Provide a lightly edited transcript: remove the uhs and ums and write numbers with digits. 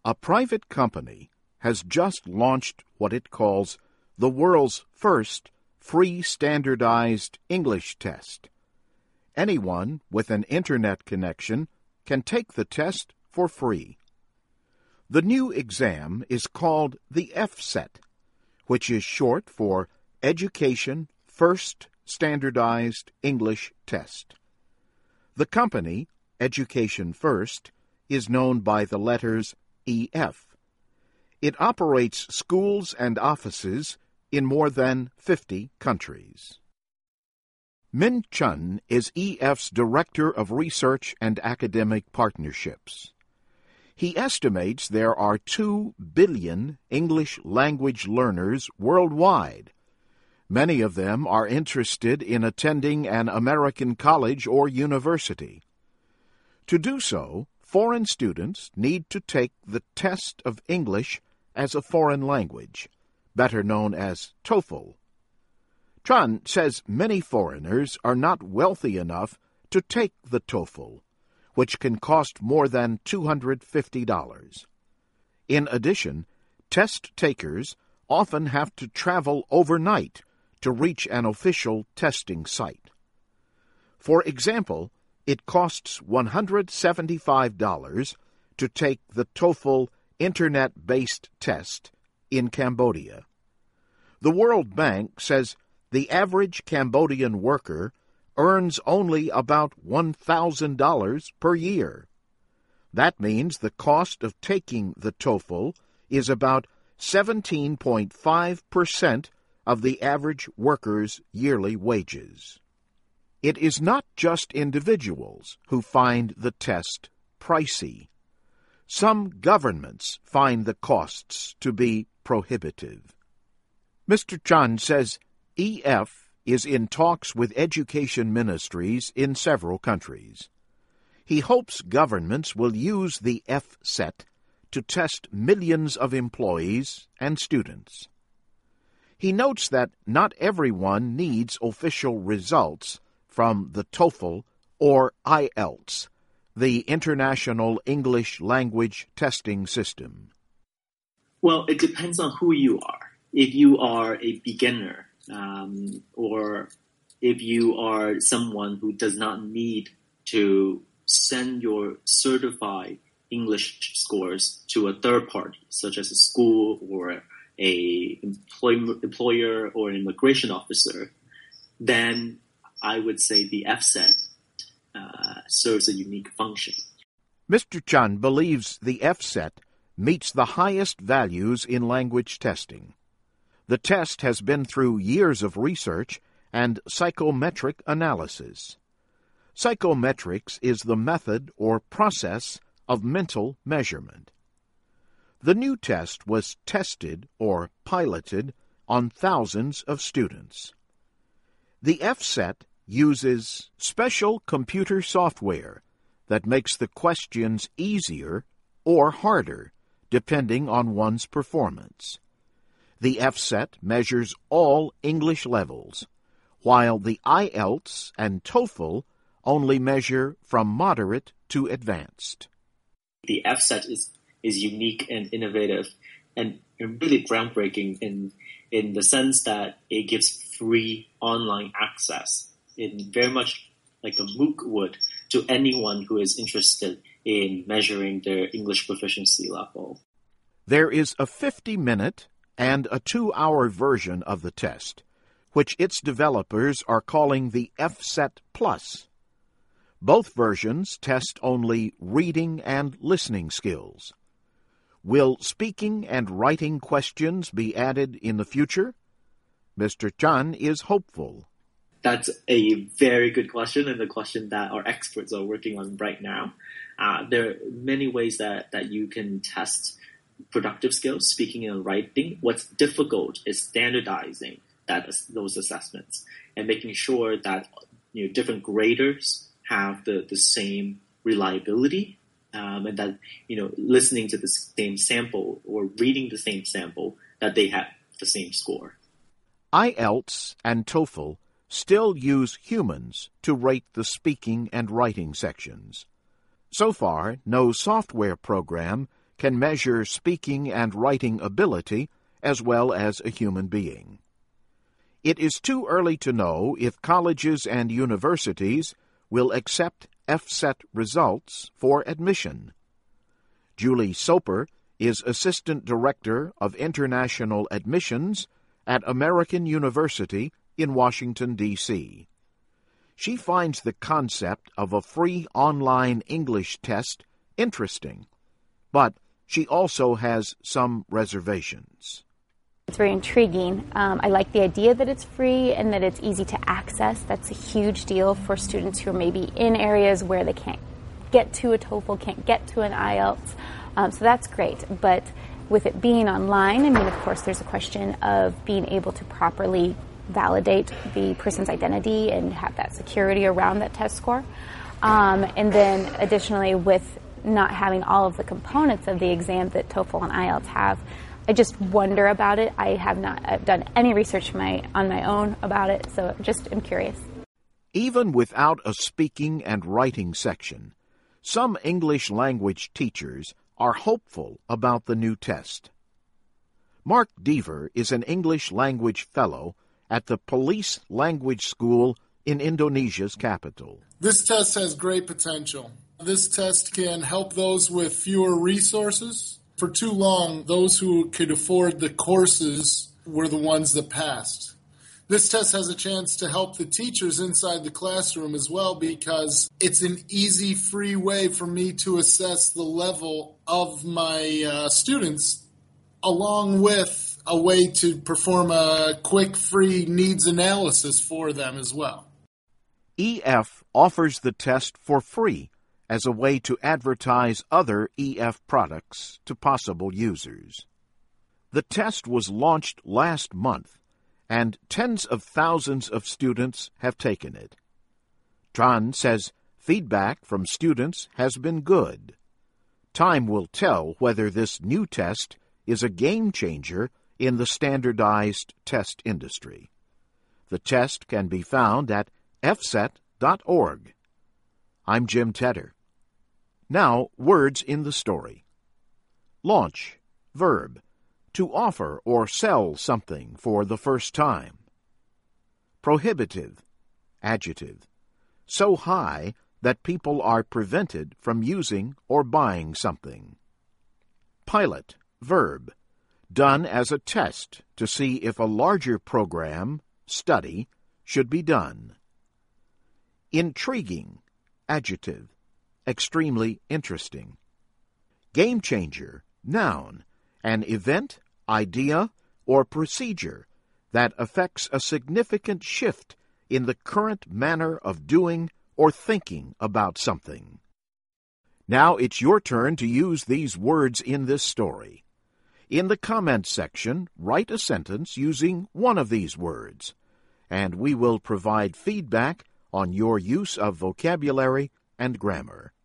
A private company has just launched what it calls the world's first free standardized English test. Anyone with an internet connection can take the test for free. The new exam is called the FSET, which is short for Education First Standardized English Test. The company, Education First, is known by the letters EF. It operates schools and offices in more than 50 countries. Min Chun is EF's Director of Research and Academic Partnerships. He estimates there are 2 billion English language learners worldwide. Many of them are interested in attending an American college or university. To do so, foreign students need to take the test of English as a foreign language, better known as TOEFL. Chun says many foreigners are not wealthy enough to take the TOEFL, which can cost more than $250. In addition, test takers often have to travel overnight to reach an official testing site. For example, it costs $175 to take the TOEFL internet-based test in Cambodia. The World Bank says the average Cambodian worker earns only about $1,000 per year. That means the cost of taking the TOEFL is about 17.5% of the average worker's yearly wages. It is not just individuals who find the test pricey. Some governments find the costs to be prohibitive. Mr. Chun says EF is in talks with education ministries in several countries. He hopes governments will use the FSET to test millions of employees and students. He notes that not everyone needs official results from the TOEFL or IELTS, the International English Language Testing System. Well, it depends on who you are. If you are a beginner, or if you are someone who does not need to send your certified English scores to a third party, such as a school or a employer or an immigration officer, then I would say the FSET serves a unique function. Mr. Chun believes the FSET meets the highest values in language testing. The test has been through years of research and psychometric analysis. Psychometrics is the method or process of mental measurement. The new test was tested or piloted on thousands of students. The FSET uses special computer software that makes the questions easier or harder depending on one's performance. The FSET measures all English levels, while the IELTS and TOEFL only measure from moderate to advanced. The FSET is unique and innovative and really groundbreaking in the sense that it gives free online access, in very much like a MOOC would, to anyone who is interested in measuring their English proficiency level. There is a 50-minute and a 2-hour version of the test, which its developers are calling the FSET Plus. Both versions test only reading and listening skills. Will speaking and writing questions be added in the future? Mr. Chun is hopeful. That's a very good question, and the question that our experts are working on right now. There are many ways that you can test productive skills, speaking and writing. What's difficult is standardizing those assessments and making sure that different graders have the same reliability, and that listening to the same sample or reading the same sample, that they have the same score. IELTS and TOEFL still use humans to rate the speaking and writing sections. So far, no software program can measure speaking and writing ability as well as a human being. It is too early to know if colleges and universities will accept FSET results for admission. Julie Soper is Assistant Director of International Admissions at American University in Washington, D.C. She finds the concept of a free online English test interesting, but she also has some reservations. It's very intriguing. I like the idea that it's free and that it's easy to access. That's a huge deal for students who are maybe in areas where they can't get to a TOEFL, can't get to an IELTS. So that's great. But with it being online, I mean, of course, there's a question of being able to properly validate the person's identity and have that security around that test score. And then additionally, with not having all of the components of the exam that TOEFL and IELTS have, I just wonder about it. I have not done any research on my own about it, so just am curious. Even without a speaking and writing section, some English language teachers are hopeful about the new test. Mark Deaver is an English language fellow at the Police Language School in Indonesia's capital. This test has great potential. This test can help those with fewer resources. For too long, those who could afford the courses were the ones that passed. This test has a chance to help the teachers inside the classroom as well, because it's an easy, free way for me to assess the level of my students, along with a way to perform a quick, free needs analysis for them as well. EF offers the test for free as a way to advertise other EF products to possible users. The test was launched last month, and tens of thousands of students have taken it. Tran says feedback from students has been good. Time will tell whether this new test is a game changer in the standardized test industry. The test can be found at fset.org. I'm Jim Tedder. Now, words in the story. Launch, verb, to offer or sell something for the first time. Prohibitive, adjective, so high that people are prevented from using or buying something. Pilot, verb, done as a test to see if a larger program, study, should be done. Intriguing, adjective, extremely interesting. Game changer, noun, an event, idea, or procedure that affects a significant shift in the current manner of doing or thinking about something. Now it's your turn to use these words in this story. In the comments section, write a sentence using one of these words, and we will provide feedback on your use of vocabulary and grammar.